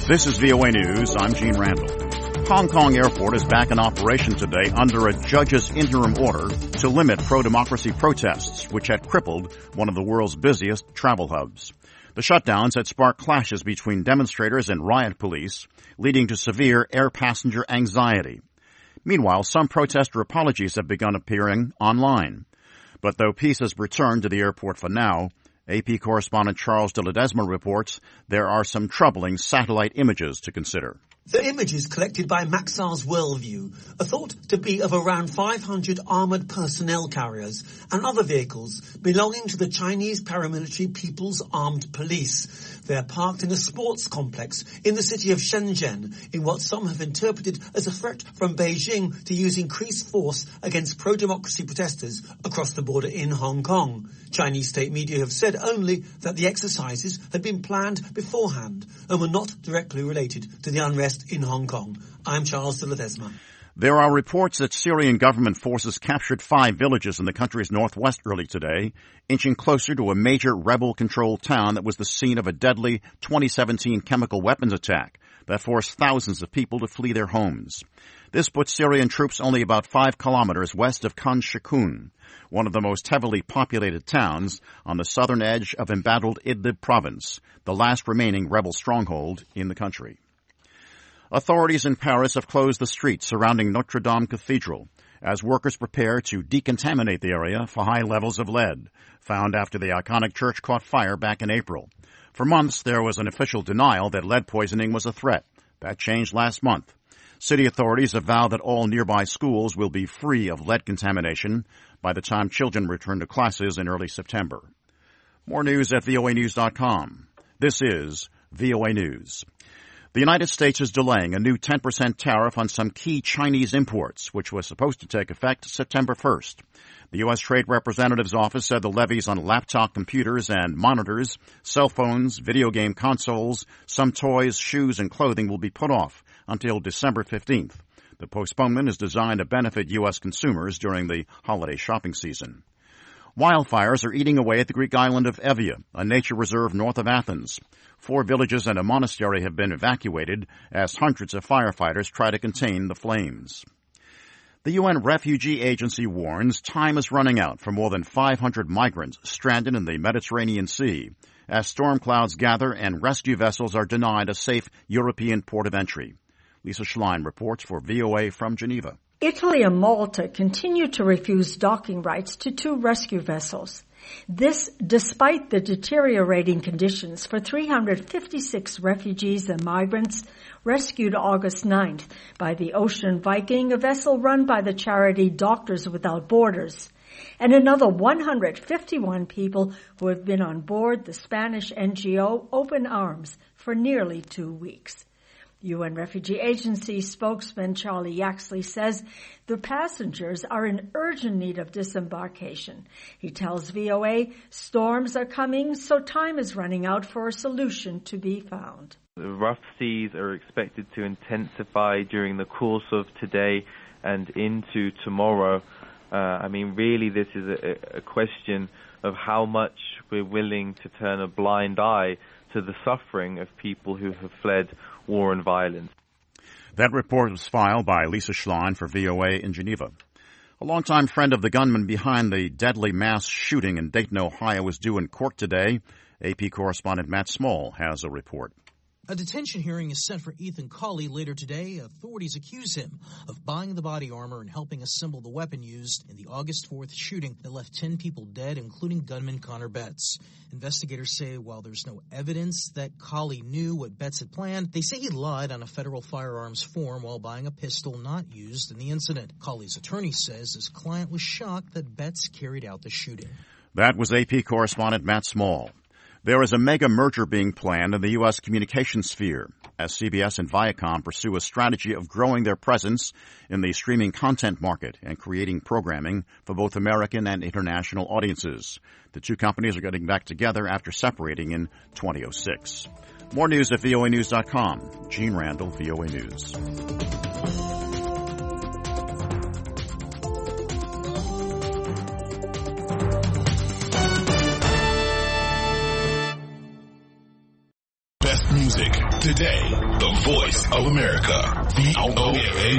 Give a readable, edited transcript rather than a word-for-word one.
This is VOA News. I'm Gene Randall. Hong Kong Airport is back in operation today under a judge's interim order to limit pro-democracy protests, which had crippled one of the world's busiest travel hubs. The shutdowns had sparked clashes between demonstrators and riot police, leading to severe air passenger anxiety. Meanwhile, some protester apologies have begun appearing online. But though peace has returned to the airport for now, AP correspondent Charles de Ledesma reports there are some troubling satellite images to consider. The images collected by Maxar's Worldview are thought to be of around 500 armoured personnel carriers and other vehicles belonging to the Chinese paramilitary People's Armed Police. They are parked in a sports complex in the city of Shenzhen in what some have interpreted as a threat from Beijing to use increased force against pro-democracy protesters across the border in Hong Kong. Chinese state media have said only that the exercises had been planned beforehand and were not directly related to the unrest in Hong Kong. I'm Charles de Ledesma. There are reports that Syrian government forces captured 5 villages in the country's northwest early today, inching closer to a major rebel-controlled town that was the scene of a deadly 2017 chemical weapons attack that forced thousands of people to flee their homes. This puts Syrian troops only about 5 kilometers west of Khan Shaykhun, one of the most heavily populated towns on the southern edge of embattled Idlib province, the last remaining rebel stronghold in the country. Authorities in Paris have closed the streets surrounding Notre Dame Cathedral as workers prepare to decontaminate the area for high levels of lead, found after the iconic church caught fire back in April. For months, there was an official denial that lead poisoning was a threat. That changed last month. City authorities have vowed that all nearby schools will be free of lead contamination by the time children return to classes in early September. More news at voanews.com. This is VOA News. The United States is delaying a new 10% tariff on some key Chinese imports, which was supposed to take effect September 1st. The U.S. Trade Representative's office said the levies on laptop computers and monitors, cell phones, video game consoles, some toys, shoes, and clothing will be put off until December 15th. The postponement is designed to benefit U.S. consumers during the holiday shopping season. Wildfires are eating away at the Greek island of Evia, a nature reserve north of Athens. 4 villages and a monastery have been evacuated as hundreds of firefighters try to contain the flames. The UN Refugee Agency warns time is running out for more than 500 migrants stranded in the Mediterranean Sea as storm clouds gather and rescue vessels are denied a safe European port of entry. Lisa Schlein reports for VOA from Geneva. Italy and Malta continue to refuse docking rights to 2 rescue vessels. This despite the deteriorating conditions for 356 refugees and migrants rescued August 9th by the Ocean Viking, a vessel run by the charity Doctors Without Borders, and another 151 people who have been on board the Spanish NGO Open Arms for nearly 2 weeks. UN Refugee Agency spokesman Charlie Yaxley says the passengers are in urgent need of disembarkation. He tells VOA storms are coming, so time is running out for a solution to be found. The rough seas are expected to intensify during the course of today and into tomorrow. Really, this is a question of how much we're willing to turn a blind eye to the suffering of people who have fled war and violence. That report was filed by Lisa Schlein for VOA in Geneva. A longtime friend of the gunman behind the deadly mass shooting in Dayton, Ohio, is due in court today. AP correspondent Matt Small has a report. A detention hearing is set for Ethan Cawley later today. Authorities accuse him of buying the body armor and helping assemble the weapon used in the August 4th shooting that left 10 people dead, including gunman Connor Betts. Investigators say while there's no evidence that Cawley knew what Betts had planned, they say he lied on a federal firearms form while buying a pistol not used in the incident. Cawley's attorney says his client was shocked that Betts carried out the shooting. That was AP correspondent Matt Small. There is a mega merger being planned in the U.S. communications sphere as CBS and Viacom pursue a strategy of growing their presence in the streaming content market and creating programming for both American and international audiences. The 2 companies are getting back together after separating in 2006. More news at voanews.com. Gene Randall, VOA News. Music today. today. The voice of America. VOA